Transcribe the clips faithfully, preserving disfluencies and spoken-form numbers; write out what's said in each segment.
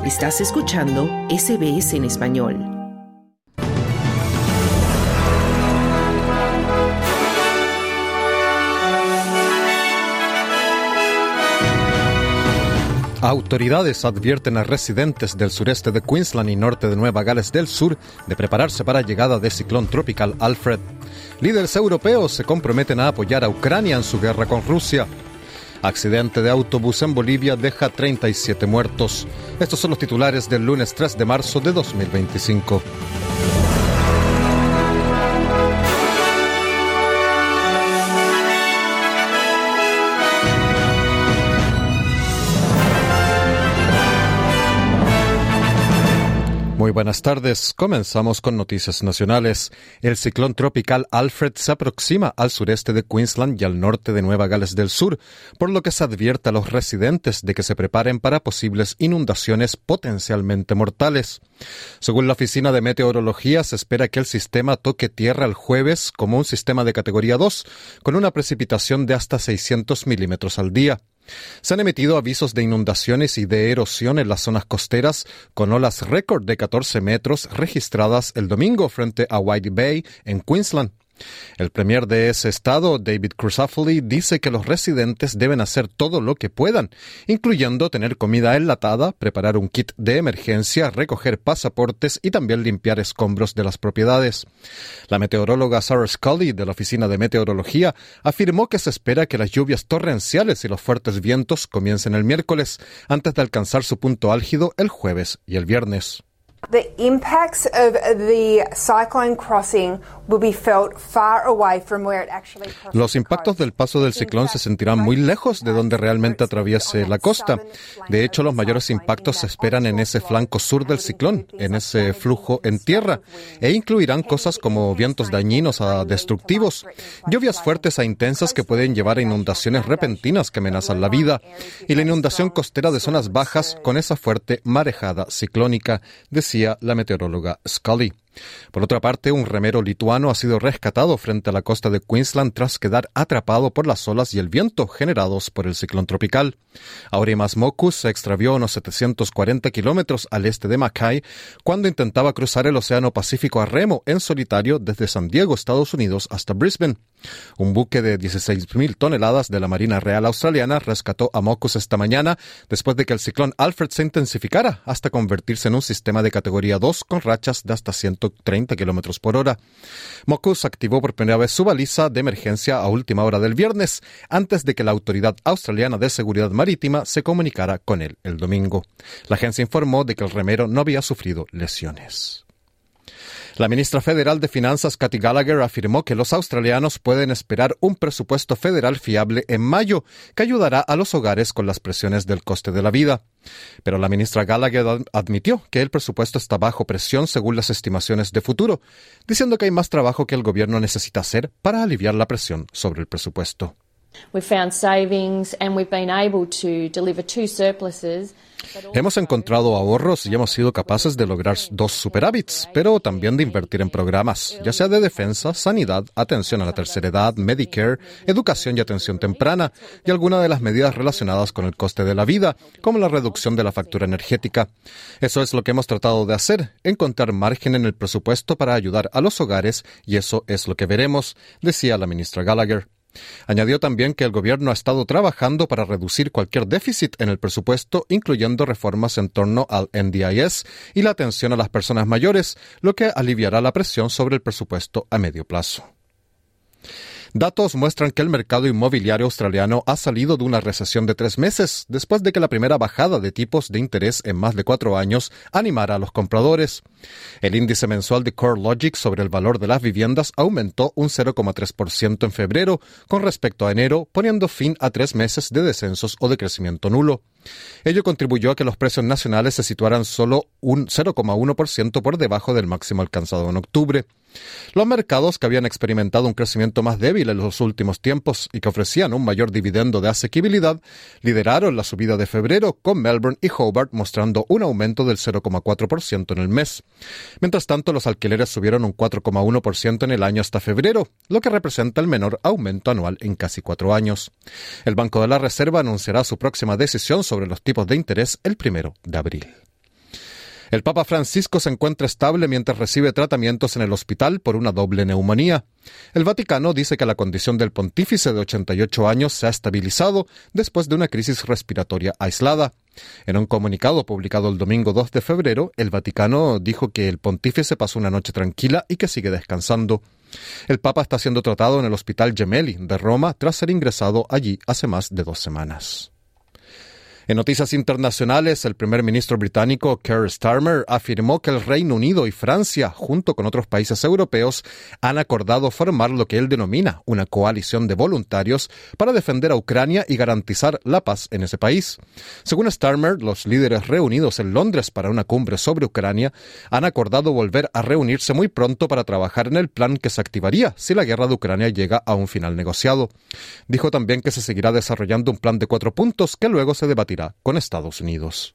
Estás escuchando S B S en español. Autoridades advierten a residentes del sureste de Queensland y norte de Nueva Gales del Sur de prepararse para la llegada del ciclón tropical Alfred. Líderes europeos se comprometen a apoyar a Ucrania en su guerra con Rusia. Accidente de autobús en Bolivia deja treinta y siete muertos. Estos son los titulares del lunes tres de marzo de dos mil veinticinco. Muy buenas tardes. Comenzamos con noticias nacionales. El ciclón tropical Alfred se aproxima al sureste de Queensland y al norte de Nueva Gales del Sur, por lo que se advierte a los residentes de que se preparen para posibles inundaciones potencialmente mortales. Según la Oficina de Meteorología, se espera que el sistema toque tierra el jueves como un sistema de categoría dos, con una precipitación de hasta seiscientos milímetros al día. Se han emitido avisos de inundaciones y de erosión en las zonas costeras, con olas récord de catorce metros registradas el domingo frente a Whidbey Bay, en Queensland. El premier de ese estado, David Crisafulli, dice que los residentes deben hacer todo lo que puedan, incluyendo tener comida enlatada, preparar un kit de emergencia, recoger pasaportes y también limpiar escombros de las propiedades. La meteoróloga Sarah Scully, de la Oficina de Meteorología, afirmó que se espera que las lluvias torrenciales y los fuertes vientos comiencen el miércoles, antes de alcanzar su punto álgido el jueves y el viernes. The impacts of the cyclone crossing will be felt far away from where it actually crosses. Los impactos del paso del ciclón se sentirán muy lejos de donde realmente atraviese la costa. De hecho, los mayores impactos se esperan en ese flanco sur del ciclón, en ese flujo en tierra, e incluirán cosas como vientos dañinos a destructivos, lluvias fuertes a intensas que pueden llevar a inundaciones repentinas que amenazan la vida, y la inundación costera de zonas bajas con esa fuerte marejada ciclónica, decía la meteoróloga Scully. Por otra parte, un remero lituano ha sido rescatado frente a la costa de Queensland tras quedar atrapado por las olas y el viento generados por el ciclón tropical. Aurimas Mokus se extravió a unos setecientos cuarenta kilómetros al este de Mackay cuando intentaba cruzar el Océano Pacífico a remo en solitario desde San Diego, Estados Unidos, hasta Brisbane. Un buque de dieciséis mil toneladas de la Marina Real Australiana rescató a Mokus esta mañana después de que el ciclón Alfred se intensificara hasta convertirse en un sistema de categoría dos con rachas de hasta ciento treinta kilómetros por hora. Mokus activó por primera vez su baliza de emergencia a última hora del viernes, antes de que la Autoridad Australiana de Seguridad Marítima se comunicara con él el domingo. La agencia informó de que el remero no había sufrido lesiones. La ministra federal de Finanzas, Katy Gallagher, afirmó que los australianos pueden esperar un presupuesto federal fiable en mayo que ayudará a los hogares con las presiones del coste de la vida. Pero la ministra Gallagher admitió que el presupuesto está bajo presión según las estimaciones de futuro, diciendo que hay más trabajo que el gobierno necesita hacer para aliviar la presión sobre el presupuesto. Hemos encontrado ahorros y hemos sido capaces de lograr dos superávits, pero también de invertir en programas, ya sea de defensa, sanidad, atención a la tercera edad, Medicare, educación y atención temprana, y algunas de las medidas relacionadas con el coste de la vida, como la reducción de la factura energética. Eso es lo que hemos tratado de hacer, encontrar margen en el presupuesto para ayudar a los hogares, y eso es lo que veremos, decía la ministra Gallagher. Añadió también que el gobierno ha estado trabajando para reducir cualquier déficit en el presupuesto, incluyendo reformas en torno al N D I S y la atención a las personas mayores, lo que aliviará la presión sobre el presupuesto a medio plazo. Datos muestran que el mercado inmobiliario australiano ha salido de una recesión de tres meses después de que la primera bajada de tipos de interés en más de cuatro años animara a los compradores. El índice mensual de CoreLogic sobre el valor de las viviendas aumentó un cero coma tres por ciento en febrero con respecto a enero, poniendo fin a tres meses de descensos o de crecimiento nulo. Ello contribuyó a que los precios nacionales se situaran solo un cero coma uno por ciento por debajo del máximo alcanzado en octubre. Los mercados que habían experimentado un crecimiento más débil en los últimos tiempos y que ofrecían un mayor dividendo de asequibilidad, lideraron la subida de febrero, con Melbourne y Hobart mostrando un aumento del cero coma cuatro por ciento en el mes. Mientras tanto, los alquileres subieron un cuatro coma uno por ciento en el año hasta febrero, lo que representa el menor aumento anual en casi cuatro años. El Banco de la Reserva anunciará su próxima decisión sobre los tipos de interés el primero de abril. El Papa Francisco se encuentra estable mientras recibe tratamientos en el hospital por una doble neumonía. El Vaticano dice que la condición del pontífice de ochenta y ocho años se ha estabilizado después de una crisis respiratoria aislada. En un comunicado publicado el domingo dos de febrero, el Vaticano dijo que el pontífice pasó una noche tranquila y que sigue descansando. El Papa está siendo tratado en el Hospital Gemelli de Roma tras ser ingresado allí hace más de dos semanas. En noticias internacionales, el primer ministro británico Keir Starmer afirmó que el Reino Unido y Francia, junto con otros países europeos, han acordado formar lo que él denomina una coalición de voluntarios para defender a Ucrania y garantizar la paz en ese país. Según Starmer, los líderes reunidos en Londres para una cumbre sobre Ucrania han acordado volver a reunirse muy pronto para trabajar en el plan que se activaría si la guerra de Ucrania llega a un final negociado. Dijo también que se seguirá desarrollando un plan de cuatro puntos que luego se debatirá con Estados Unidos.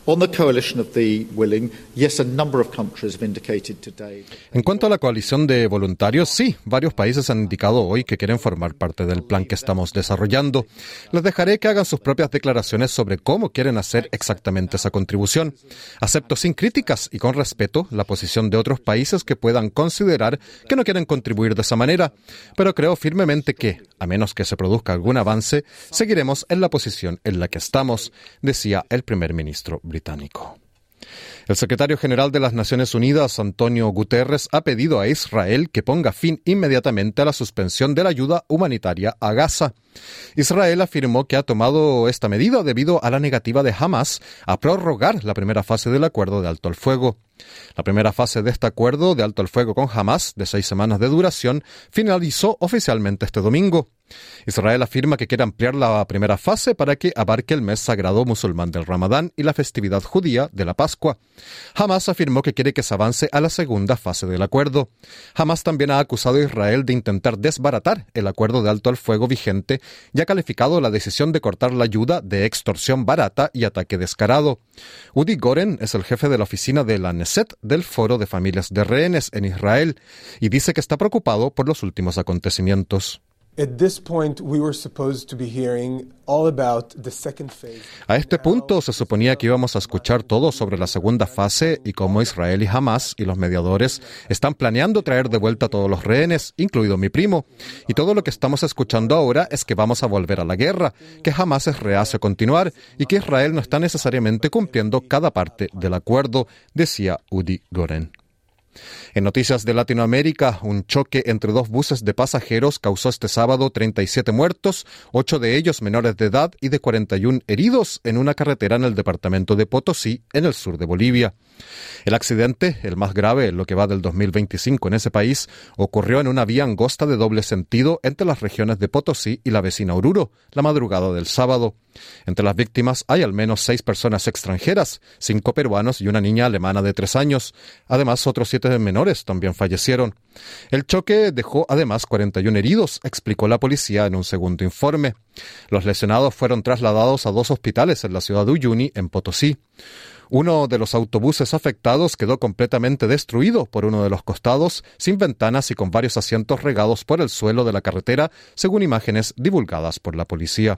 En cuanto a la coalición de voluntarios, sí, varios países han indicado hoy que quieren formar parte del plan que estamos desarrollando. Les dejaré que hagan sus propias declaraciones sobre cómo quieren hacer exactamente esa contribución. Acepto sin críticas y con respeto la posición de otros países que puedan considerar que no quieren contribuir de esa manera, pero creo firmemente que, a menos que se produzca algún avance, seguiremos en la posición en la que estamos, decía el primer ministro británico. El secretario general de las Naciones Unidas, Antonio Guterres, ha pedido a Israel que ponga fin inmediatamente a la suspensión de la ayuda humanitaria a Gaza. Israel afirmó que ha tomado esta medida debido a la negativa de Hamas a prorrogar la primera fase del acuerdo de alto el fuego. La primera fase de este acuerdo de alto el fuego con Hamas, de seis semanas de duración, finalizó oficialmente este domingo. Israel afirma que quiere ampliar la primera fase para que abarque el mes sagrado musulmán del Ramadán y la festividad judía de la Pascua. Hamas afirmó que quiere que se avance a la segunda fase del acuerdo. Hamas también ha acusado a Israel de intentar desbaratar el acuerdo de alto el fuego vigente y ha calificado la decisión de cortar la ayuda de extorsión barata y ataque descarado. Udi Goren es el jefe de la oficina de la Neset del Foro de Familias de Rehenes en Israel y dice que está preocupado por los últimos acontecimientos. A este punto se suponía que íbamos a escuchar todo sobre la segunda fase y cómo Israel y Hamas y los mediadores están planeando traer de vuelta a todos los rehenes, incluido mi primo. Y todo lo que estamos escuchando ahora es que vamos a volver a la guerra, que Hamas es reacio a continuar y que Israel no está necesariamente cumpliendo cada parte del acuerdo, decía Udi Goren. En noticias de Latinoamérica, un choque entre dos buses de pasajeros causó este sábado treinta y siete muertos, ocho de ellos menores de edad y de cuarenta y uno heridos en una carretera en el departamento de Potosí, en el sur de Bolivia. El accidente, el más grave en lo que va del dos mil veinticinco en ese país, ocurrió en una vía angosta de doble sentido entre las regiones de Potosí y la vecina Oruro, la madrugada del sábado. Entre las víctimas hay al menos seis personas extranjeras, cinco peruanos y una niña alemana de tres años. Además, otros siete menores también fallecieron. El choque dejó además cuarenta y uno heridos, explicó la policía en un segundo informe. Los lesionados fueron trasladados a dos hospitales en la ciudad de Uyuni, en Potosí. Uno de los autobuses afectados quedó completamente destruido por uno de los costados, sin ventanas y con varios asientos regados por el suelo de la carretera, según imágenes divulgadas por la policía.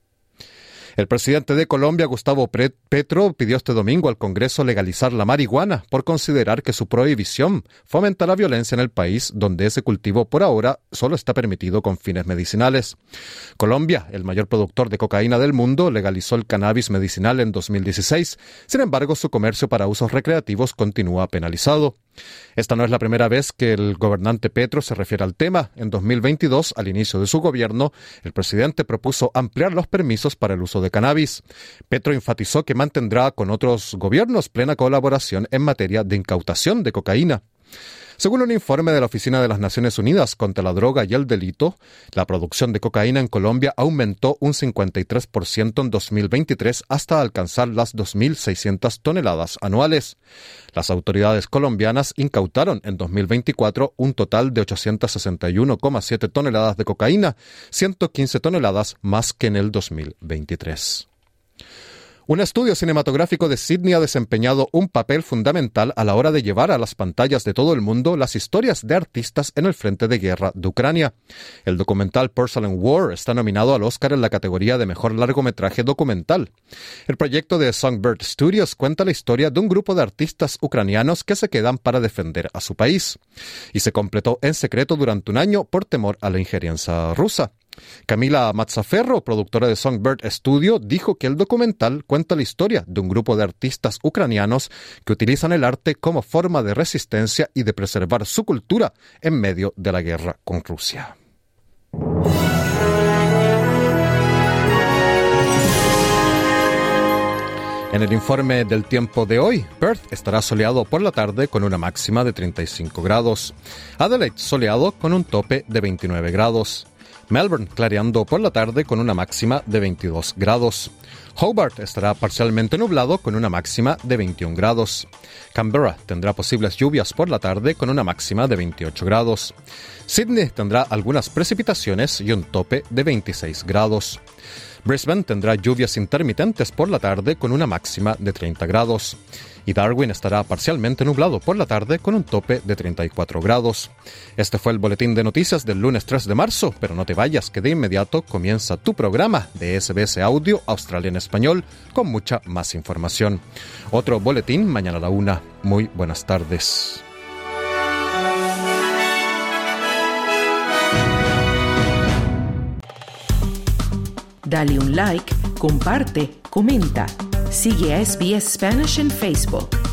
El presidente de Colombia, Gustavo Petro, pidió este domingo al Congreso legalizar la marihuana por considerar que su prohibición fomenta la violencia en el país, donde ese cultivo por ahora solo está permitido con fines medicinales. Colombia, el mayor productor de cocaína del mundo, legalizó el cannabis medicinal en dos mil dieciséis. Sin embargo, su comercio para usos recreativos continúa penalizado. Esta no es la primera vez que el gobernante Petro se refiere al tema. En dos mil veintidós, al inicio de su gobierno, el presidente propuso ampliar los permisos para el uso de cannabis. Petro enfatizó que mantendrá con otros gobiernos plena colaboración en materia de incautación de cocaína. Según un informe de la Oficina de las Naciones Unidas contra la Droga y el Delito, la producción de cocaína en Colombia aumentó un cincuenta y tres por ciento en dos mil veintitrés hasta alcanzar las dos mil seiscientas toneladas anuales. Las autoridades colombianas incautaron en dos mil veinticuatro un total de ochocientas sesenta y uno coma siete toneladas de cocaína, ciento quince toneladas más que en el dos mil veintitrés. Un estudio cinematográfico de Sydney ha desempeñado un papel fundamental a la hora de llevar a las pantallas de todo el mundo las historias de artistas en el frente de guerra de Ucrania. El documental Porcelain War está nominado al Oscar en la categoría de Mejor Largometraje Documental. El proyecto de Songbird Studios cuenta la historia de un grupo de artistas ucranianos que se quedan para defender a su país. Y se completó en secreto durante un año por temor a la injerencia rusa. Camila Mazzaferro, productora de Songbird Studio, dijo que el documental cuenta la historia de un grupo de artistas ucranianos que utilizan el arte como forma de resistencia y de preservar su cultura en medio de la guerra con Rusia. En el informe del tiempo de hoy, Perth estará soleado por la tarde con una máxima de treinta y cinco grados. Adelaide soleado con un tope de veintinueve grados. Melbourne clareando por la tarde con una máxima de veintidós grados. Hobart estará parcialmente nublado con una máxima de veintiún grados. Canberra tendrá posibles lluvias por la tarde con una máxima de veintiocho grados. Sydney tendrá algunas precipitaciones y un tope de veintiséis grados. Brisbane tendrá lluvias intermitentes por la tarde con una máxima de treinta grados. Y Darwin estará parcialmente nublado por la tarde con un tope de treinta y cuatro grados. Este fue el boletín de noticias del lunes tres de marzo, pero no te vayas que de inmediato comienza tu programa de S B S Audio Australia en Español con mucha más información. Otro boletín mañana a la una. Muy buenas tardes. Dale un like, comparte, comenta. Sigue a S B S Spanish en Facebook.